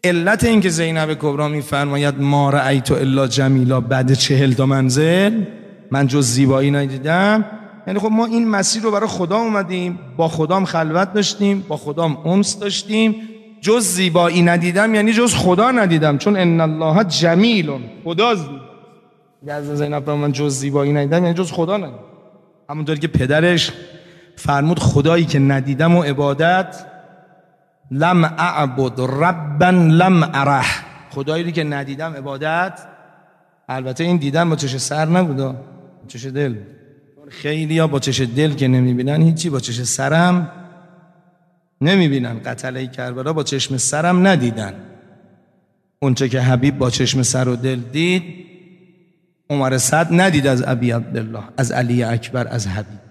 علت این که زینب کبرا میفرماید ما رأیت الا جمیلا بعد 40 تا منزل، من جز زیبایی ندیدم، یعنی خب ما این مسیر رو برای خدا اومدیم، با خدام خلوت داشتیم، با خدام انس داشتیم، جز زیبایی ندیدم یعنی جز خدا ندیدم، چون ان الله جمیل، خدا از زینب من جز زیبایی ندیدم یعنی جز خدا ندیدم. همونطوری که پدرش فرمود خدایی که ندیدم و عبادت، لم اعبد ربا لم اره، خدایی که ندیدم عبادت. البته این دیدن با چش سر نبودا، با چش دل. خیلی ها با چش دل که نمیبینن هیچی، با چش سرم نمیبینن. قتله کربلا با چشم سرم ندیدن. اونچه که حبیب با چشم سر و دل دید، عمر سعد ندید از ابی عبدالله، از علی اکبر، از حبیب.